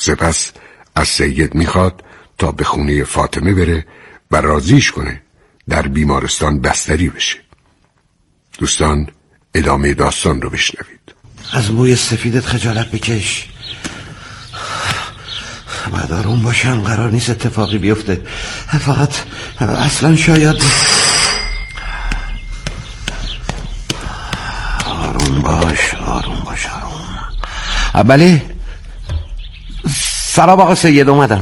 سپس از سید میخواد تا به خونه فاطمه بره و راضیش کنه در بیمارستان بستری بشه. دوستان ادامه داستان رو بشنوید. از موی سفیدت خجالت بکش. بعد آروم باشم، قرار نیست اتفاقی بیفته. فقط اصلا شاید آروم باش. بله. سلام آقا سید، اومدم.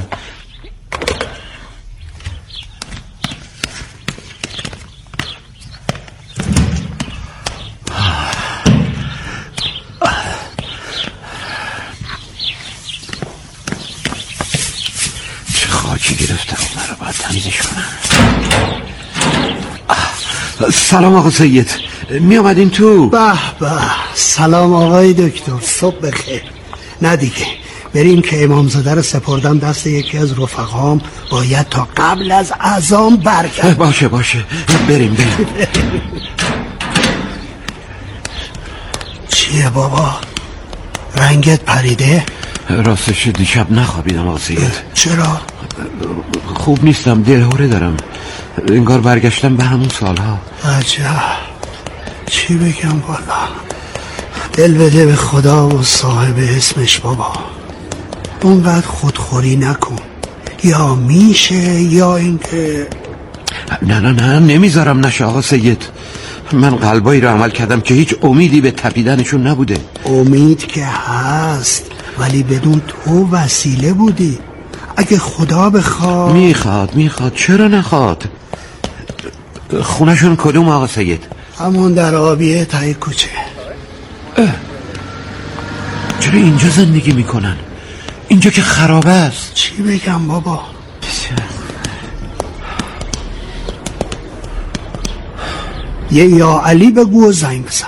چه خاکی گرفته اون رو، باید تمیزش کنم. سلام آقا سید، می آمدین تو؟ به به، سلام آقای دکتر، صبح بخیر. نه دیگه، بریم که امامزاده رو سپردم دست یکی از رفقام، باید تا قبل از اذان برگرد. باشه بریم. چیه بابا؟ رنگت پریده؟ راستش دیشب نخوابیدم آقا سید. چرا؟ خوب نیستم، دلهوره دارم. انگار برگشتم به همون سالها. عجب، چی بگم والا. دل بده به خدا و صاحب اسمش بابا. اونقدر خودخوری نکن، یا میشه یا اینکه نه نمیذارم نشه آقا سید. من قلبایی رو عمل کردم که هیچ امیدی به تپیدنشون نبوده. امید که هست، ولی بدون تو وسیله بودی. اگه خدا بخواد. میخواد چرا نخواد؟ خونشون کدوم آقا سید؟ همون در آبیه تای کوچه. چرا اینجا زندگی میکنن؟ اینجا که خرابه است. چی بگم بابا؟ یه یا علی بگو و زنگ بزن.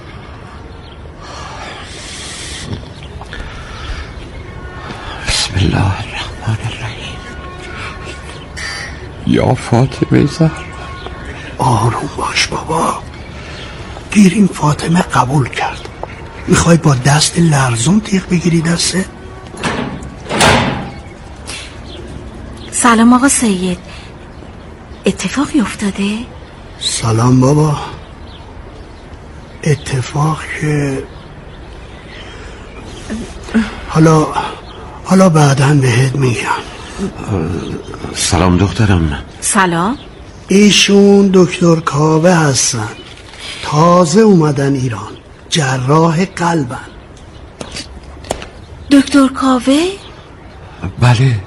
بسم الله الرحمن الرحیم. یا فاطمه زهرا. آروم باش بابا. گیریم فاطمه قبول کرد. میخوای با دست لرزون تیغ بگیری دسته؟ سلام آقا سید، اتفاقی افتاده؟ سلام بابا. اتفاق که حالا بعداً بهت میگم. سلام دخترم. سلام. ایشون دکتر کاوه هستن، تازه اومدن ایران، جراح قلبن. دکتر کاوه؟ بله.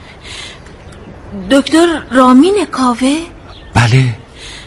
دکتر رامین کاوه؟ بله.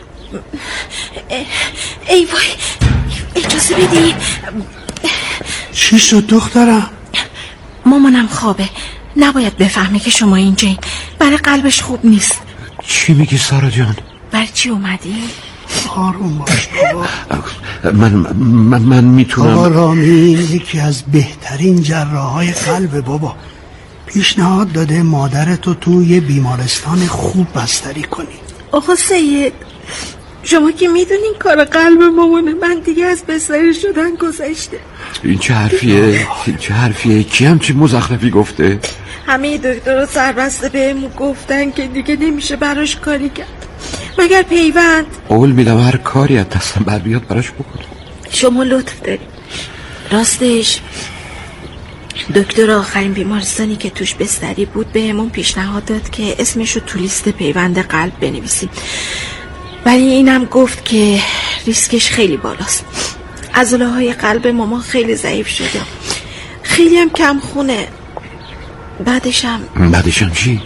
ای وای، اجازه بدید. چی شد دخترم؟ مامانم خوابه، نباید بفهمه که شما اینجایین، برای قلبش خوب نیست. چی میگی سارا جان؟ برای چی اومدی؟ آروم باش بابا. من میتونم. آقا رامین یکی از بهترین جراحای قلب بابا. پیشنهاد داده مادرتو توی بیمارستان خوب بستری کنی. آقا سید، شما که میدونین کار قلب مامانه من دیگه از بستری شدن گذشته. این چه حرفیه؟ کی همچی مزخرفی گفته؟ همه دکترها سربسته بهمون گفتن که دیگه نمیشه براش کاری کرد مگر پیوند. قول میدم هر کاری از دستم بر بیاد براش بکنم. شما لطف داری. راستش دکتر آخرین بیمارستانی که توش بستری بود بهمون پیشنهاد داد که اسمشو تو لیست پیوند قلب بنویسیم، ولی اینم گفت که ریسکش خیلی بالاست. عضله‌های قلب مامان خیلی ضعیف شده، خیلی هم کم خونه. بعدشم چی؟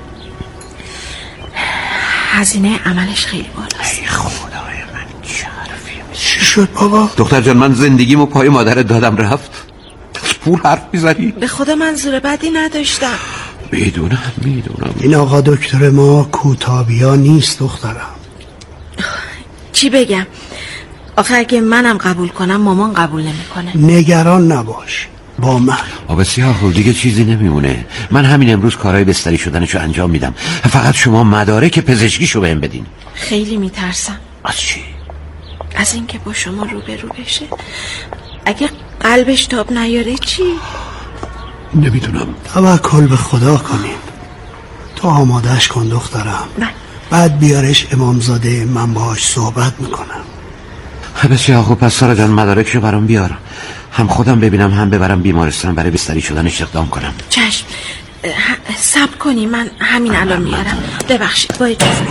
هزینه عملش خیلی بالاست. ای خدای من، چه حرفیه؟ چی شد بابا؟ دختر جان، من زندگیمو پای مادرت دادم رفت، پول حرف میزنی؟ به خدا منظور بدی نداشتم. میدونم. این آقا دکتر ما کوتابیا نیست دخترم. چی بگم؟ آخه اگه منم قبول کنم مامان قبول نمیکنه. نگران نباش، با من. بسیار خوب، دیگه چیزی نمیمونه. من همین امروز کارهای بستری شدنشو انجام میدم، فقط شما مدارک پزشکیشو بهم بدین. خیلی میترسم. از چی؟ از اینکه با شما روبرو بشه. اگه قلبش تاب نیاره چی؟ نمیدونم. توکل به خدا کنیم. تو آمادش کن دخترم. بعد بیارش امامزاده، من باهاش صحبت میکنم. بسیار خوب. پس سارا جان مدارکشو برام بیار، هم خودم ببینم هم ببرم بیمارستان برای بستری شدنش اقدام کنم. چشم. صبر کنی، من همین الان میارم. ببخشید با اجازه.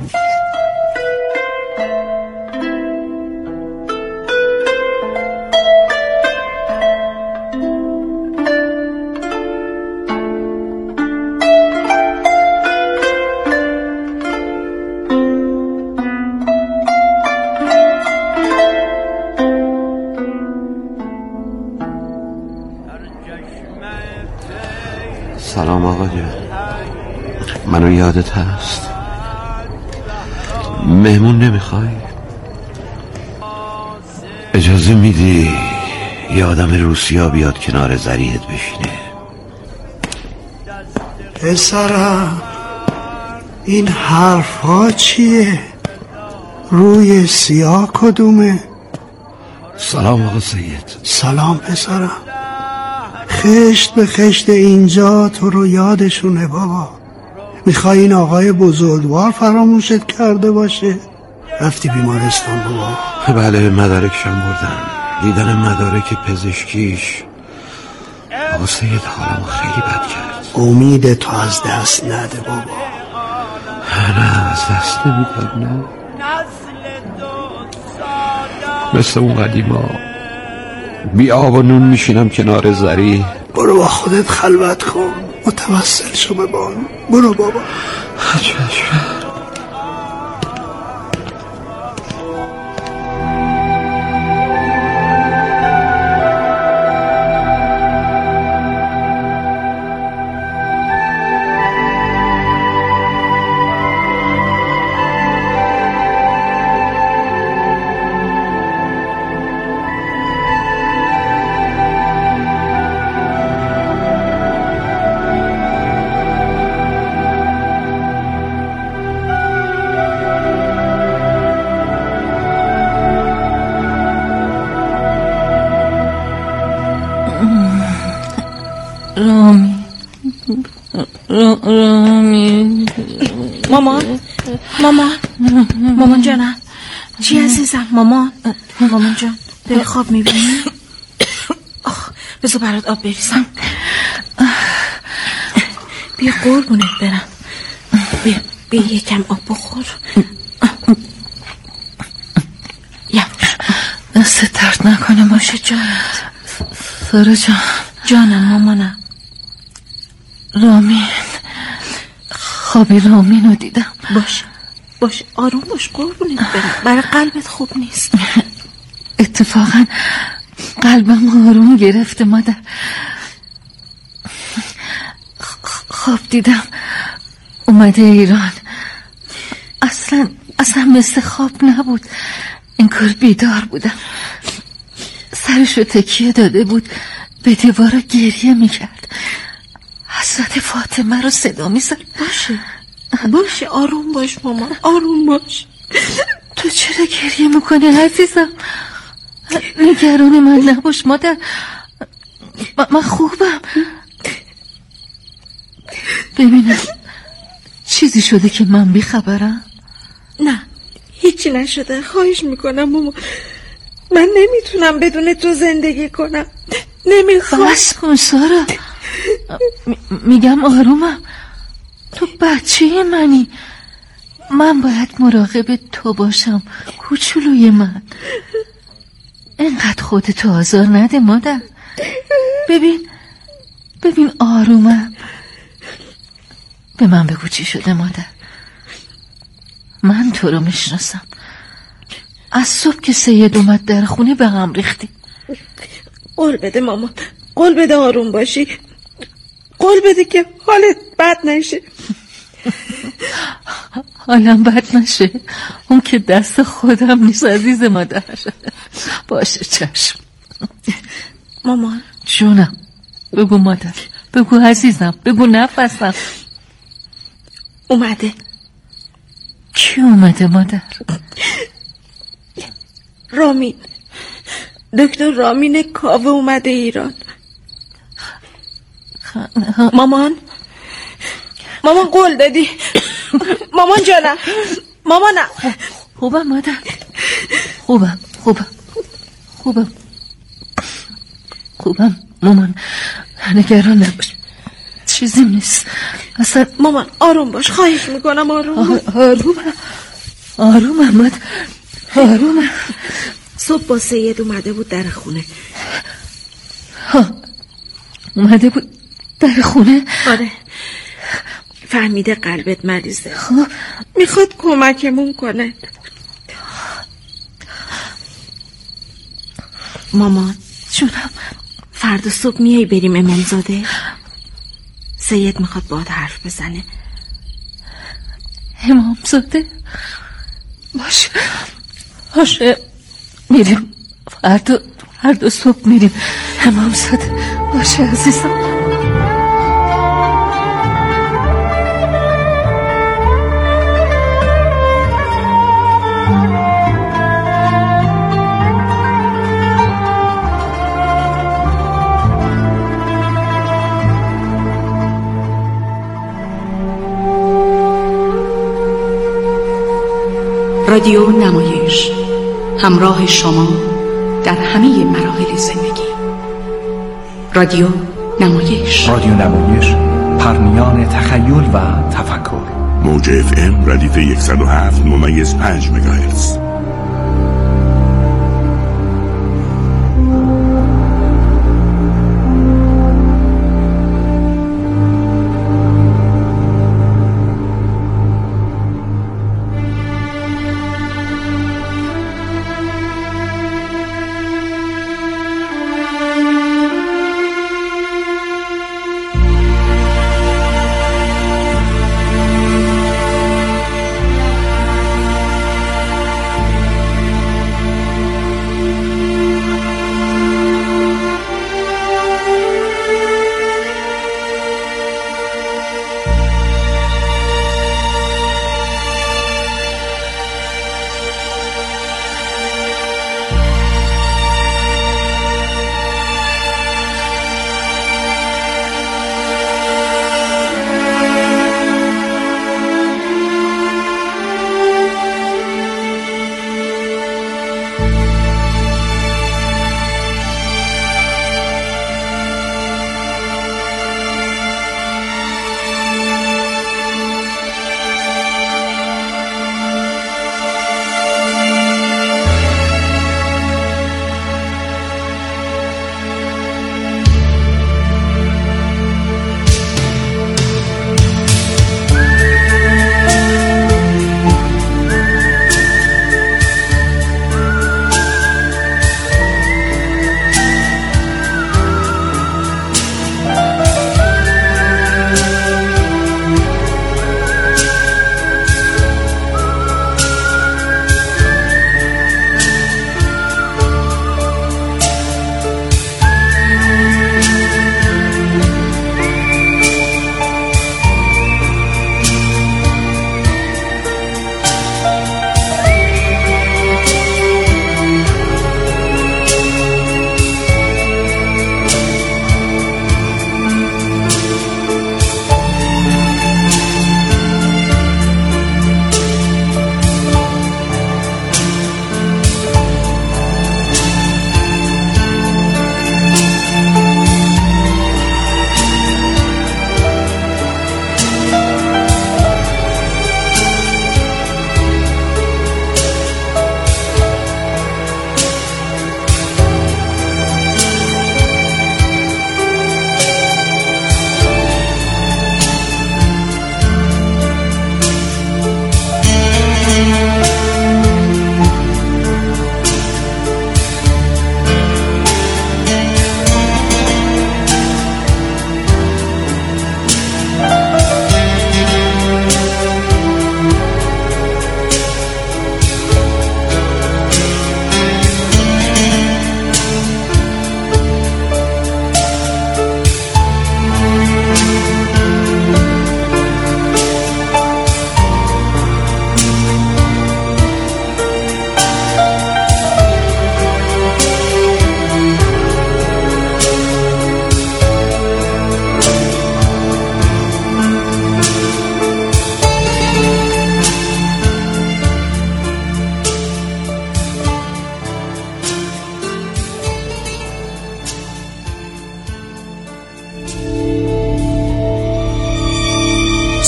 سلام آقا جان، منو یادت هست؟ مهمون نمیخوای؟ اجازه میدی یه آدم روسیا بیاد کنار زریحت بشینه؟ پسرم این حرفا چیه؟ روی سیاه کدومه؟ سلام آقا سید. سلام پسرم. خشت به خشت اینجا تو رو یادشونه بابا. میخوای این آقای بزرگوار فراموشت کرده باشه؟ رفتی بیمارستان بابا؟ بله مدارکشم بردم، دیدن مدارک پزشکیش آقا سید حالمو خیلی بد کرد. امید تو از دست نده بابا. نه از دست نمیدم. نه مثل اون قدیما بی آب و نون میشینم کنار زری. برو با خودت خلوت کن، متوسل شو به بانو. برو بابا. رامی مامان جانم. چی عزیزم؟ مامان جان داری خواب میبینی؟ بذار برات آب بریزم. بیا قربونت برم. بیا یکم آب بخور. دست درد نکنه. باشه جانت. سارا جان. جانم مامانم. رامین، خواب رامین رو دیدم. باشه آروم باش قربونت برم. برای قلبت خوب نیست. اتفاقا قلبم آروم گرفته مادر. خواب دیدم اومده ایران. اصلا مثل خواب نبود. انگار بیدار بودم. سرشو تکیه داده بود به دیوار، گریه میکرد. حضرت فاطمه رو صدا میزد. باشه آروم باش مامان، آروم باش. تو چرا گریه میکنی عزیزم؟ نگران من نباش مادر، من خوبم. ببینم چیزی شده که من بیخبرم؟ نه هیچی نشده، خواهش میکنم مامان. من نمیتونم بدون تو زندگی کنم. نمیخوام. بس کن سارا. میگم آرومم. تو بچه منی. من باید مراقب تو باشم کوچولوی من. اینقدر خودتو آزار نده مادر. ببین آرومم. به من بگو چی شده مادر. من تو رو میشناسم. از صبح که سید اومد در خونه به هم ریختی. قول بده مامان، قول بده آروم باشی. قول بده که حالت بد نشه. حالم بد نشه؟ اون که دست خودم نیست عزیز مادر. باشه چشم. مامان جونم. بگو مادر، بگو عزیزم، بگو نفسم. اومده. کی اومده مادر؟ رامین، دکتر رامین کاوه اومده ایران. مامان قول دادی. مامان جانم، مامانم. خوبم مادر، خوبم مامان، نگران نباش، چیزی نیست اصلا. مامان آروم باش، خواهش میکنم آروم. آرومم مادر، آرومم. صبح با سید اومده بود در خونه. اومده بود در خونه؟ آره، فهمیده قلبت مریضه، میخواد کمکمون کنه. مامان جونم، فردا صبح میای بریم امامزاده؟ سید میخواد باهات حرف بزنه. امامزاده؟ باشه میریم، فردا صبح میریم امامزاده. باشه عزیزم. رادیو نمایش، همراه شما در همه مراحل زندگی. رادیو نمایش، پرمیان تخیل و تفکر. موج FM ردیف 107.5 مگاهرتز.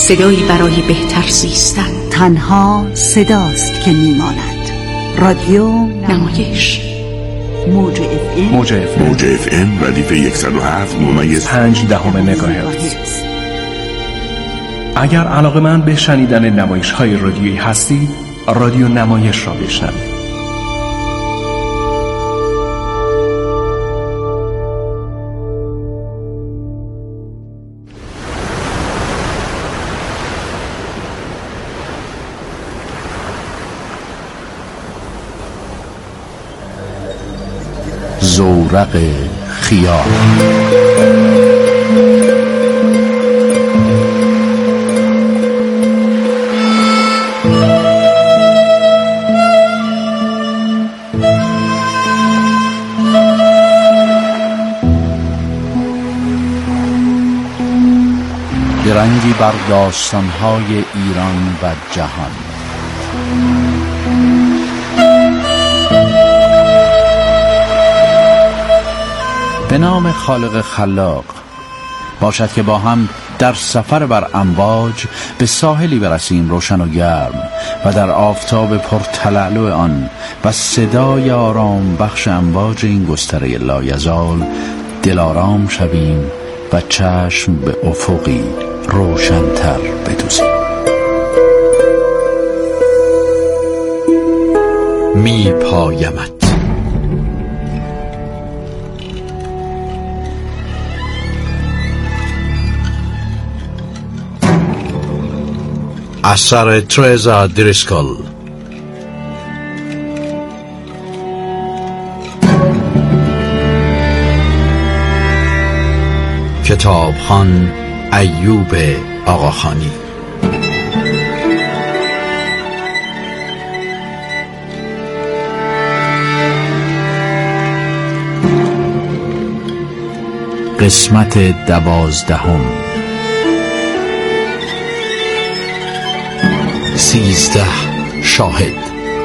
صدایی برای بهتر زیستن. تنها صداست که میماند. رادیو نمایش. موج اف ام ردیف 107.5 مگاهرتز. اگر علاقه‌مند به شنیدن نمایش‌های رادیویی هستید، رادیو نمایش را بشنوید. زورق خیال. درنگی بر داستان‌های ایران و جهان. به نام خالق خلاق، باشد که با هم در سفر بر امواج به ساحلی برسیم روشن و گرم و در آفتاب پرتلالو آن و صدای آرام بخش امواج این گستره لایزال دلارام شویم و چشم به افقی روشن‌تر بدوزیم. می پایمت. اثر ترزا دریسکل. کتابخوان ایوب آقاخانی. قسمت 12. 13 شاهد.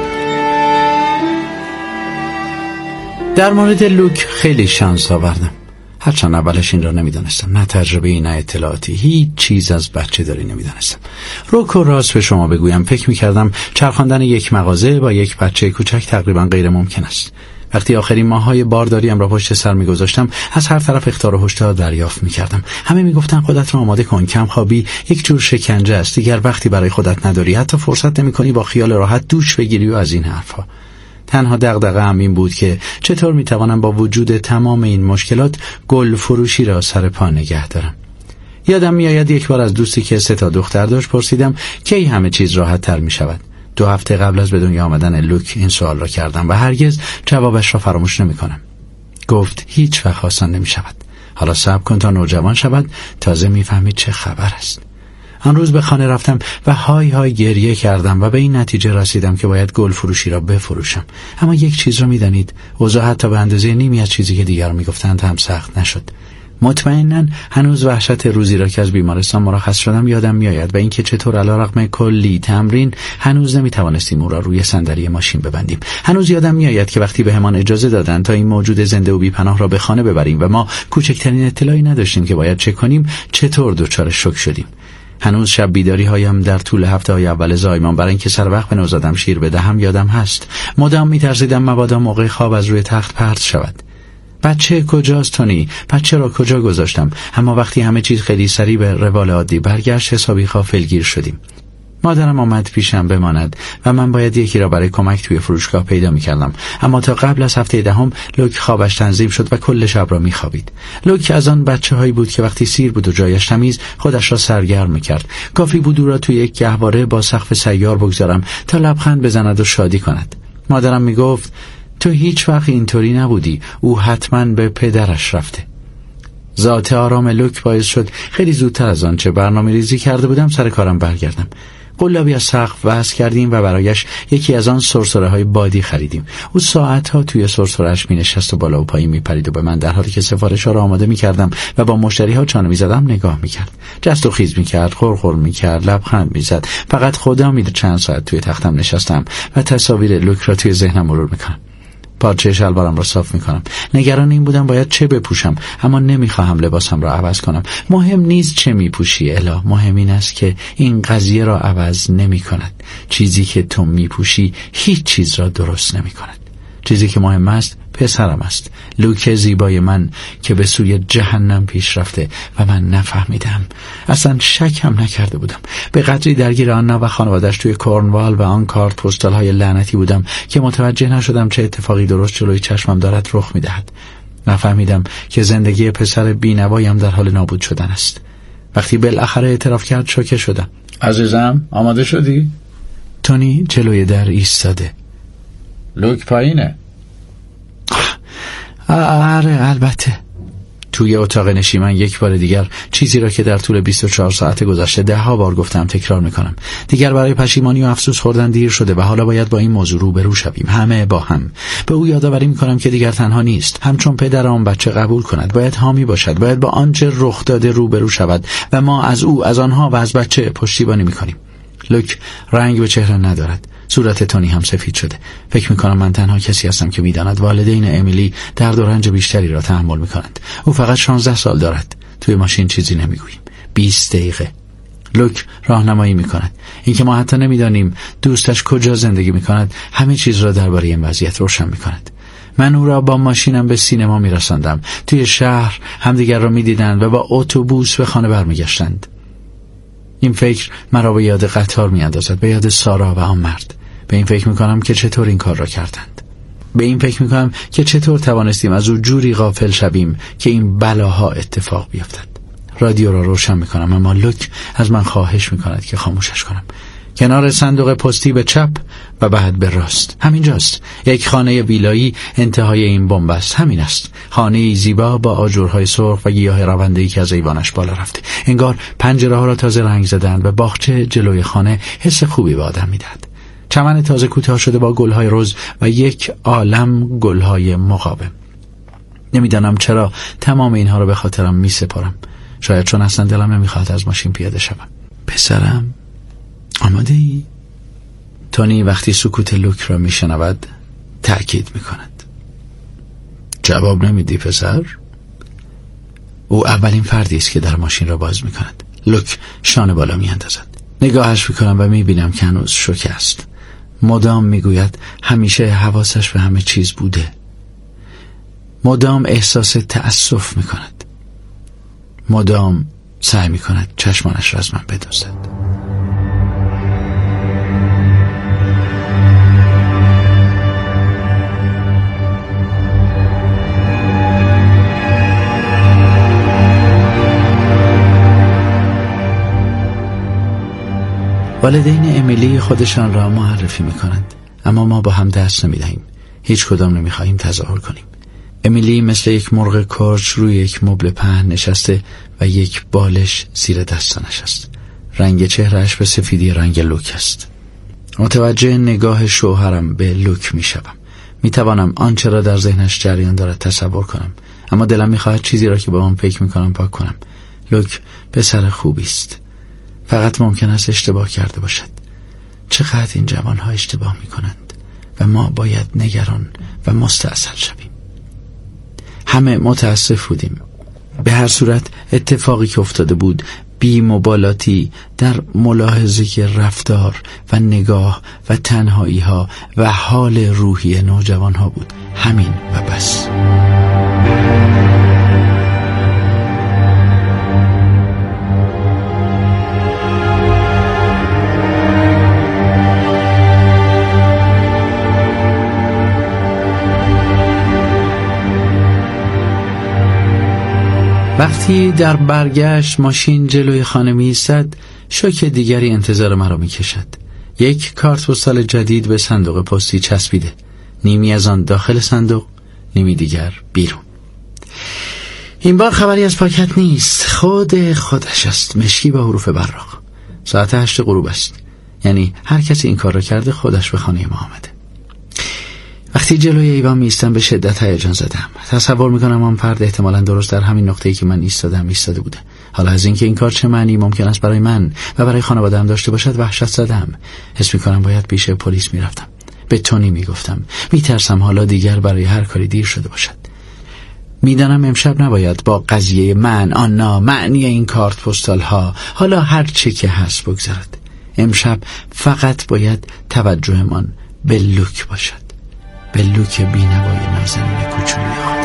در مورد لوک خیلی شانس آوردم، هرچند اولش این را نمیدانستم. نه تجربه، نه اطلاعاتی، هیچ چیز از بچه داری نمیدانستم. روک و راست به شما بگویم فکر میکردم چرخاندن یک مغازه با یک بچه کوچک تقریبا غیر ممکن است. وقتی آخرین ماه‌های بارداریم را پشت سر می‌گذاشتم، از هر طرف اخطار و هشدار دریافت می‌کردم. همه می‌گفتن خودت را آماده کن، کم خوابی یک جور شکنجه است، دیگر وقتی برای خودت نداری، حتی فرصت نمی‌کنی با خیال راحت دوش بگیری و از این حرفا. تنها دغدغه‌ام این بود که چطور می‌توانم با وجود تمام این مشکلات گل فروشی را سر پا نگه دارم. یادم می‌آید یک بار از دوستی که 3 دختر داشت پرسیدم کی همه چیز راحت‌تر می‌شود. 2 هفته قبل از به دنیا آمدن لوک این سوال را کردم و هرگز جوابش را فراموش نمی‌کنم. گفت هیچ وقت آسان نمی‌شود. حالا صبر کن تا نوجوان شود، تازه می‌فهمی چه خبر است. آن روز به خانه رفتم و های های گریه کردم و به این نتیجه رسیدم که باید گل فروشی را بفروشم. اما یک چیز را می‌دانید، اوضاع حتی به اندازه نیمی از چیزی که دیگر می‌گفتند هم سخت نشد. مطمئناً هنوز وحشت روزی را که از بیمارستان مرخص شدم یادم میآید و اینکه چطور علیرغم کلی تمرین هنوز نمیتوانستیم او را روی صندلی ماشین ببندیم. هنوز یادم میآید که وقتی بهمان اجازه دادند تا این موجود زنده و بی‌پناه را به خانه ببریم و ما کوچکترین اطلاعی نداشتیم که باید چه کنیم، چطور دچار شوک شدیم. هنوز شب بیداری هایم در طول هفته‌های اول زایمان برای اینکه سر وقت به نوزادم شیر بدهم یادم هست. مدام می‌ترسیدم مبادا موقع خواب از روی تخت پرت شود. بچه کجاست تونی؟ بچه را کجا گذاشتم؟ اما وقتی همه چیز خیلی سریع به روال عادی برگشت، حسابی غافلگیر شدیم. مادرم آمد پیشم بماند و من باید یکی را برای کمک توی فروشگاه پیدا می‌کردم. اما تا قبل از هفته 10 لوک خوابش تنظیم شد و کل شب را می‌خوابید. لوک از آن بچه‌هایی بود که وقتی سیر بود و جایش تمیز خودش را سرگرم می‌کرد. کافی بود او را توی یک گهواره با سقف سیار بگذارم تا لبخند بزند و شادی کند. مادرم می‌گفت تو هیچ وقت اینطوری نبودی، او حتما به پدرش رفته. ذات آرام لوک باعث شد خیلی زودتر از آنچه برنامه‌ریزی کرده بودم سر کارم برگردم. قلابی از سقف وصل کردیم و برایش یکی از آن سرسره‌های بادی خریدیم. او ساعت‌ها توی سرسره‌اش می‌نشست و بالا و پایین می‌پرید و به من در حالی که سفارش‌ها را آماده می‌کردم و با مشتری‌ها چانه می‌زدم نگاه می‌کرد. جست و خیز می‌کرد، خورخور می‌کرد، لبخند می‌زد. فقط خدا می‌دونه چند ساعت توی تختم نشستم و تصاویر لوک را توی ذهنم مرور می‌کنم. پارچه شلوارم را صاف میکنم. نگران این بودم باید چه بپوشم، اما نمیخواهم لباسم را عوض کنم. مهم نیست چه میپوشی الا، مهم این است که این قضیه را عوض نمی کند. چیزی که تو میپوشی هیچ چیز را درست نمی کند. چیزی که مهم است پسرم است، لوک زیبای من که به سوی جهنم پیش رفته و من نفهمیدم. اصلا شک هم نکرده بودم. به قدری درگیر آنا و خانوادش توی کورنوال و آن کارت پستال های لعنتی بودم که متوجه نشدم چه اتفاقی درست جلوی چشمم دارد رخ میدهد. نفهمیدم که زندگی پسر بی‌نوایم در حال نابود شدن است. وقتی بالاخره اعتراف کرد شوکه شدم. عزیزم آماده شدی؟ تونی جلوی در ایستاده. لوک پایینه. آره البته. توی اتاق نشیمن یک بار دیگر چیزی را که در طول 24 ساعت گذشته 10 بار گفتم تکرار میکنم. دیگر برای پشیمانی و افسوس خوردن دیر شده و حالا باید با این موضوع روبرو شویم، همه با هم. به او یادآوری میکنم که دیگر تنها نیست. همچون پدر آن بچه قبول کند، باید حامی باشد، باید با آنچه رخ داده روبرو شود و ما از او، از آنها و از بچه پشتیبانی میکنیم. لوک رنگ به چهره ندارد. صورت تونی هم سفید شده. فکر میکنم من تنها کسی هستم که میداند والدین امیلی درد و رنج بیشتری را تحمل میکنند. او فقط 16 سال دارد. توی ماشین چیزی نمیگوییم. 20 دقیقه. لوک راهنمایی میکند. اینکه ما حتی نمیدانیم دوستش کجا زندگی میکند همه چیز را درباره این وضعیت روشن میکند. من او را با ماشینم به سینما میرساندم. توی شهر همدیگر را میدیدند و با اتوبوس به خانه برمیگشتند. این فکر مرا به یاد قطار میاندازد، به یاد سارا و آن مرد. به این فکر میکنم که چطور این کار را کردند. به این فکر میکنم که چطور توانستیم از او جوری غافل شویم که این بلاها اتفاق بیفتد. رادیو را روشن میکنم اما لوک از من خواهش میکند که خاموشش کنم. کنار صندوق پستی به چپ و بعد به راست. همینجاست. یک خانه ویلایی انتهای این بنبست. همین است. خانه‌ای زیبا با آجرهای سرخ و گیاه رونده‌ای که از ایوانش بالا رفته. انگار پنجره‌ها را تازه رنگ زدند و باغچه جلوی خانه حس خوبی به آدم میدهد. چمن تازه کوتاه شده با گل‌های رز و یک عالم گل‌های مقاوم. نمیدانم چرا تمام اینها را به خاطرم میسپارم. شاید چون اصلا دلم نمیخواد از ماشین پیاده شوم. پسرم آماده ای؟ تونی وقتی سکوت لوک را میشنود تأکید میکند. جواب نمیدی پسر؟ او اولین فردی است که در ماشین را باز میکند. لوک شانه بالا میاندازد. نگاهش میکنم و میبینم که هنوز شوکه است. مدام میگوید همیشه حواسش به همه چیز بوده. مدام احساس تأسف میکند. مدام سعی میکند چشمانش را از من بدزدد. والدین امیلی خودشان را معرفی میکنند اما ما با هم دست نمیدهیم. هیچ کدام نمیخواهیم تظاهر کنیم. امیلی مثل یک مرغ کرچ روی یک مبل پهن نشسته و یک بالش زیر دستانش است. رنگ چهرهش به سفیدی رنگ لوک است. متوجه نگاه شوهرم به لوک میشوم. میتوانم آنچه را در ذهنش جریان دارد تصور کنم اما دلم میخواهد چیزی را که با آن فکر میکنم پاک کنم. لوک پسر خوبی است. فقط ممکن است اشتباه کرده باشد. چقدر این جوانها اشتباه میکنند و ما باید نگران و مستعصل شویم. همه متاسف بودیم. به هر صورت اتفاقی که افتاده بود بی مبالاتی در ملاحظه رفتار و نگاه و تنهایی ها و حال روحی نوجوان ها بود. همین و بس. وقتی در برگشت ماشین جلوی خانه می ایستد، شوک دیگری انتظار مرا می کشد. یک کارت پستال جدید به صندوق پستی چسبیده. نیمی از آن داخل صندوق، نیمی دیگر بیرون. این بار خبری از پاکت نیست. خودش است. مشکی با حروف براق. ساعت 8 غروب است. یعنی هر کسی این کار را کرده خودش به خانه ما آمده. وقتی جلوی ایوان میستم به شدت هیجان زدم. تصور میکنم آن فرد احتمالاً درست در همین نقطه‌ای که من ایستاده بوده. حالا از اینکه این کار چه معنی ممکن است برای من و برای خانواده‌ام داشته باشد وحشت زدم. حس میکنم باید پیش پلیس میرفتم. به تونی میگفتم. میترسم حالا دیگر برای هر کاری دیر شده باشد. میدانم امشب نباید با قضیه من، آنا، معنی این کارت پستال ها، حالا هر چه که هست بگذرد. امشب فقط باید توجهمان به لوک باشد، به لوک بینوای نازنین کوچولوی خودم.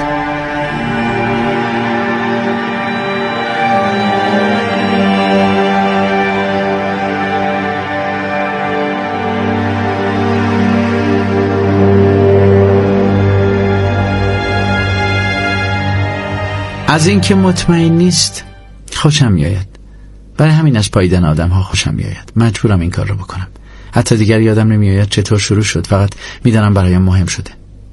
از این که مطمئن نیست خوشم میآید. برای همین از پاییدن آدم ها خوشم میآید. مجبورم این کار رو بکنم. حتی دیگر یادم نمیآید چطور شروع شد، فقط میدانم برایم مهم شده.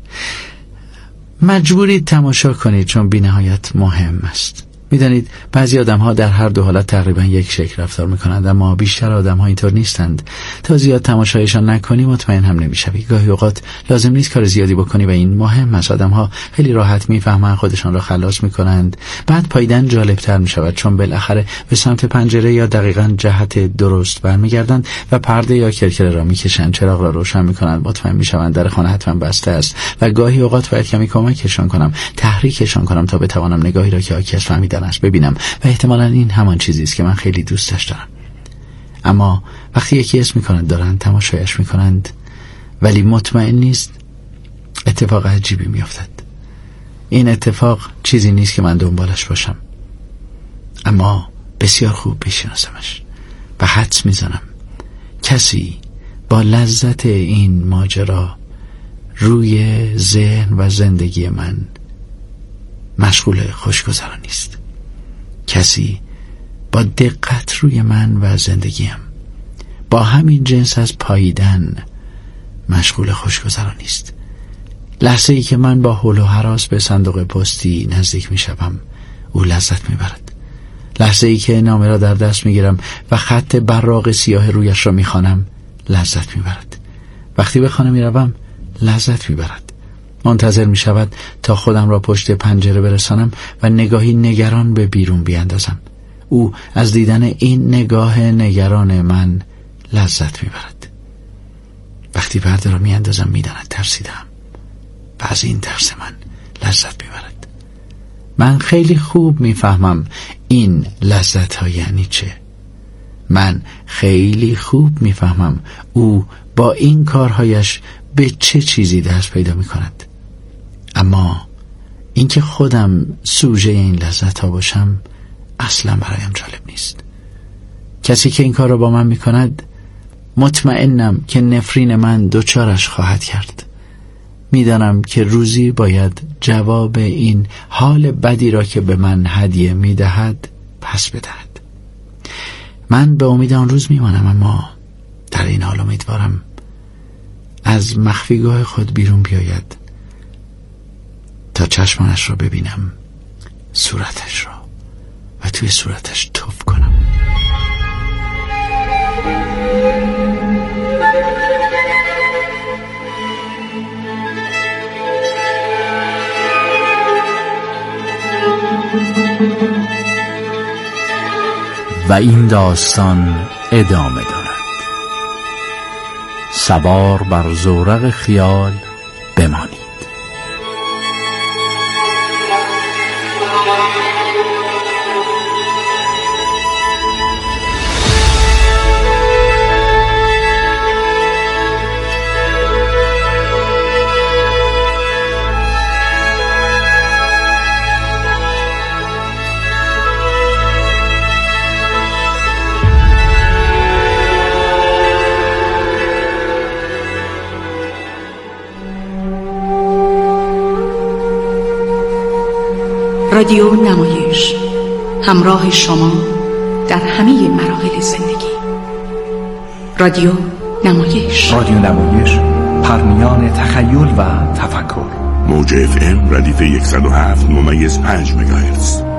مجبورید تماشا کنید چون بی نهایت مهم است. میدانید بعضی آدم ها در هر دو حالت تقریبا یک شکل رفتار میکنند، اما بیشتر آدم ها اینطور نیستند. تا زیاد تماشایشان نکنی مطمئن هم نمیشوی. گاهی اوقات لازم نیست کار زیادی بکنی و این مهم است. آدم ها خیلی راحت میفهمند خودشان را خلاص میکنند. بعد پاییدن جالب تر میشود چون بالاخره به سمت پنجره یا دقیقاً جهت درست برمیگردند و پرده یا کرکره را میکشند، چراغ را روشن میکنند، مطمئن میشوند در خانه حتما بسته است و گاهی اوقات باید کمی کمکشان کنم، تحریکشان کنم تا بتوانم نگاهی را که آکس فهمیدن است ببینم و احتمالاً این همان چیزی است که من خیلی دوستش دارم. اما وقتی یکی اسم میکنند دارند تماشایش میکنند ولی مطمئن نیست، اتفاق عجیبی میافتد. این اتفاق چیزی نیست که من دنبالش باشم، اما بسیار خوب میشناسمش و حدس میزنم کسی با لذت این ماجرا روی ذهن و زندگی من مشغول خوشگذرانی است. کسی با دقت روی من و زندگیم با همین جنس از پاییدن مشغول خوشگذرانی است. لحظه ای که من با هول و هراس به صندوق پستی نزدیک می شوم او لذت می برد. لحظه ای که نامه را در دست می گیرم و خط براق سیاه رویش را می خوانم لذت می برد. وقتی به خانه می روم لذت می برد. منتظر می شود تا خودم را پشت پنجره برسانم و نگاهی نگران به بیرون بیاندازم. او از دیدن این نگاه نگران من لذت می برد. وقتی پرده را می اندازم می داند ترسیدم و از این ترس من لذت می برد. من خیلی خوب می فهمم این لذت ها یعنی چه. من خیلی خوب می فهمم او با این کارهایش به چه چیزی دست پیدا می کند. اما اینکه خودم سوژه این لذت ها باشم اصلا برایم جالب نیست. کسی که این کار را با من می کند مطمئنم که نفرین من دوچارش خواهد کرد. میدانم که روزی باید جواب این حال بدی را که به من هدیه می دهد پس بدهد. من به امید آن روز میمانم، اما در این حال امیدوارم از مخفیگاه خود بیرون بیاید تا چشمانش را ببینم، صورتش را، و توی صورتش توف کنم. و این داستان ادامه دارد. سوار بر زورق خیال بمانید. رادیو نمایش، همراه شما در همه مراحل زندگی. رادیو نمایش، رادیو نمایش، پرمیان تخیل و تفکر. موج FM ردیف 107.5 مگاهرتز.